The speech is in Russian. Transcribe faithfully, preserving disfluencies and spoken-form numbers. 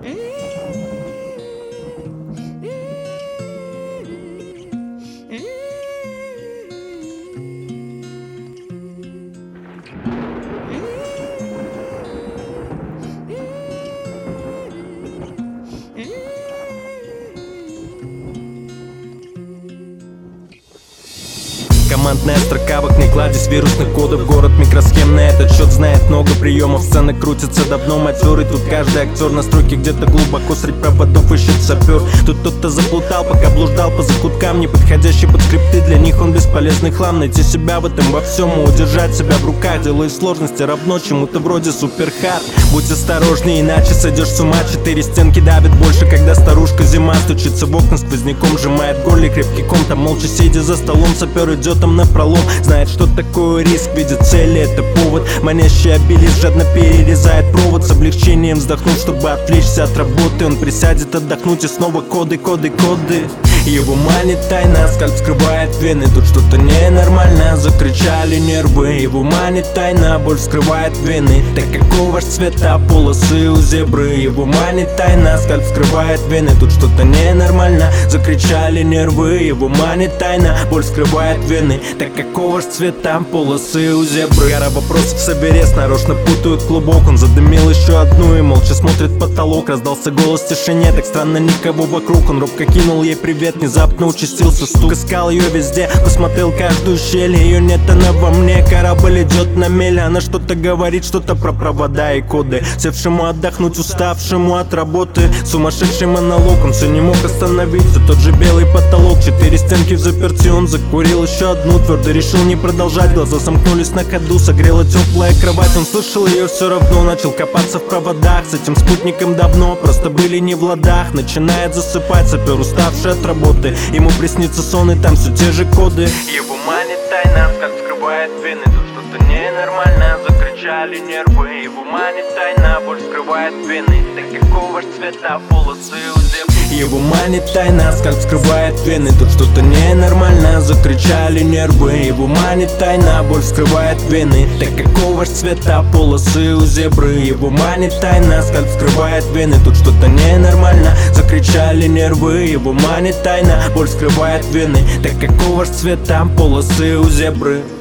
Командная строка в окне, кладезь вирусных кодов. Город микросхем на этот счет знает много приемов. Сцена крутится давно, матерый. Тут каждый актер на стройке где-то глубоко средь проводов ищет сапер. Тут кто-то заплутал, пока блуждал по закуткам, не подходящий под скрипты. Для них он бесполезный хлам. Найти себя в этом во всем и удержать себя в руках. Дело и сложности равно чему-то вроде суперхард. Будь осторожней, иначе сойдешь с ума. Четыре стенки давит больше, когда старушка зима стучится в окна сквозняком, сжимает горле крепкий ком. Там молча сидя за столом, сапер идет там напролом. Знает, что такое риск, видит цели, это повод. Манящий обелиск жадно перерезает провод. С облегчением вздохнув, чтобы отвлечься от работы, он присядет отдохнуть и снова коды, коды, коды. Его манит тайна, скальп скрывает вены. Тут что-то ненормально, закричали нервы. Его манит тайна, боль скрывает вены. Так какого ж цвета полосы у зебры? Его манит тайна, скальп скрывает вены. Тут что-то ненормально, закричали нервы. Его манит тайна, боль скрывает вены. Так какого ж цвета полосы у зебры? Гора вопросов соберез, нарочно путают клубок. Он задымил еще одну и молча смотрит в потолок. Раздался голос в тишине, так странно никого вокруг. Он робко кинул ей привет, внезапно участился стук. Искал ее везде, посмотрел каждую щель. Ее нет, она во мне, корабль идет на мель. Она что-то говорит, что-то про провода и коды. Севшему отдохнуть, уставшему от работы. Сумасшедший монолог, он все не мог остановиться. Тот же белый потолок, четыре стенки в заперти. Он закурил еще одну, твердо решил не продолжать. Глаза сомкнулись на ходу, согрела теплая кровать. Он слышал ее все равно, начал копаться в проводах. С этим спутником давно просто были не в ладах. Начинает засыпать сапер, уставший от работы. Ему приснится сон, и там все те же коды. Его манит тайна, скальп скрывает вены. Тут что-то ненормально, закричали нервы. Его манит тайна, боль скрывает вены. Так какого ж цвета полосы у зебры? Его манит тайна, скальп скрывает вены. Тут что-то ненормально, закричали нервы. Его манит тайна, боль скрывает вены. Так какого ж цвета полосы у зебры? Его манит тайна, скальп скрывает вены. Тут что-то ненормально, закричали нервы. Его манит тайна, боль скрывает вены. Так какого ж цвета полосы у зебры?